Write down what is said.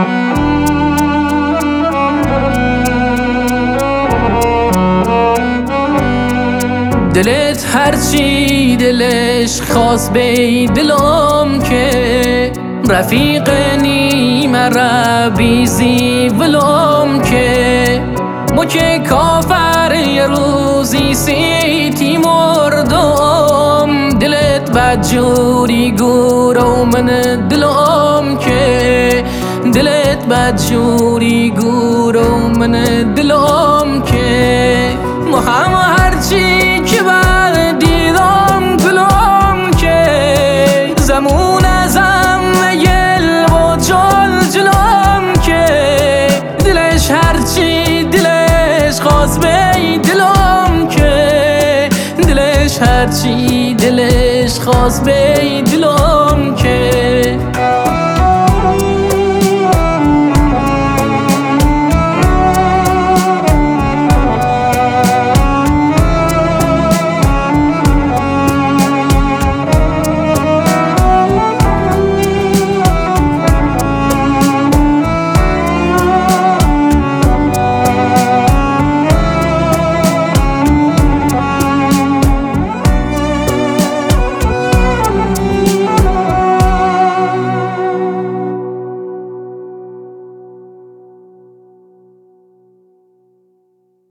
دلت هرچی دلش خواست بی دلم که رفیق نیم ربیزی ولم که مو که کافر یه روزی سیتی مردم دلت بدجوری گور و من دلم که دلت بدجوری گور و من دلم که هم هرچی که بعد دیدم گلم که زمون ازم گل و جل جلم که دلش هرچی دلش خواست بی دلم که دلش هرچی دلش خواست بی دلم